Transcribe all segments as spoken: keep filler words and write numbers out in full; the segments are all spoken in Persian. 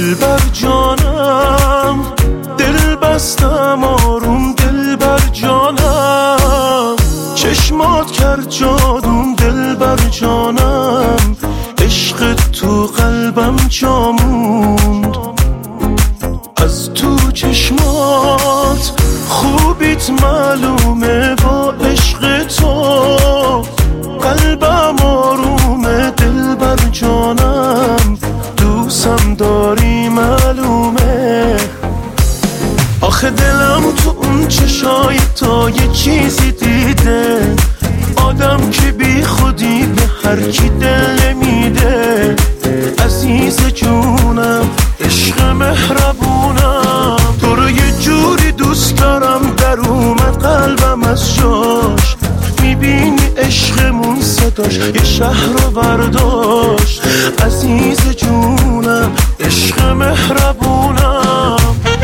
دلبر جانم، دل بستم آروم دلبر جانم، چشمات کرد جادوم دلبر جانم، عشق تو قلبم جا موند، از تو چشمات خوبیت معلومه، با عشق تو قلبم آرومه دلبر جانم، دوستم داری معلومه. آخه دلم تو اون چشای تا یه چیزی دیده، آدم که بی خودی به هر کی دل نمیده، عزیز جونم عشق مهربونم، تو رو یه جوری دوست دارم در اومد قلبم از جاش، میبینی عشقمون صداش یه شهر رو برداشت، عزیز جونم عشق مهربونم.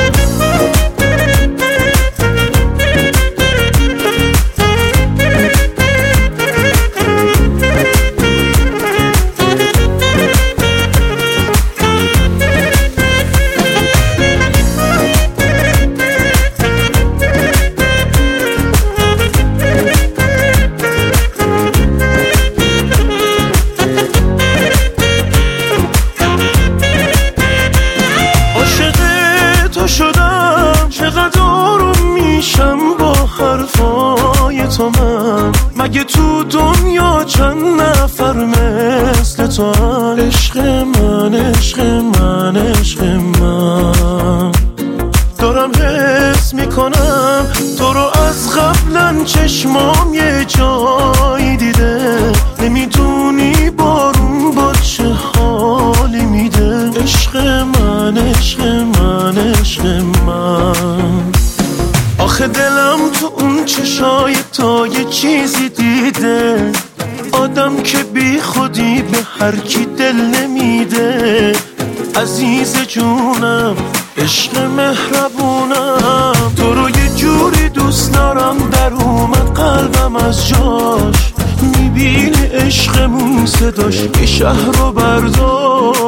شدم چقدر آروم میشم با حرفای تو، من مگه تو دنیا چند نفر مثل تو هن؟ عشق من عشق من عشق من، دارم حس میکنم تو رو از قبلا، چشمام یه جایی دیده، نمیدونی بارون با چه حالی میده، عشق من عشق من عشق من. آخه دلم تو اون چشای تا یه چیزی دیده، آدم که بی خودی به هر کی دل نمیده، عزیز جونم عشق مهربونم، تو رو یه جوری دوست دارم در اومد قلبم از جاش، میبینی عشقمون صداش یه شهر رو برداشت،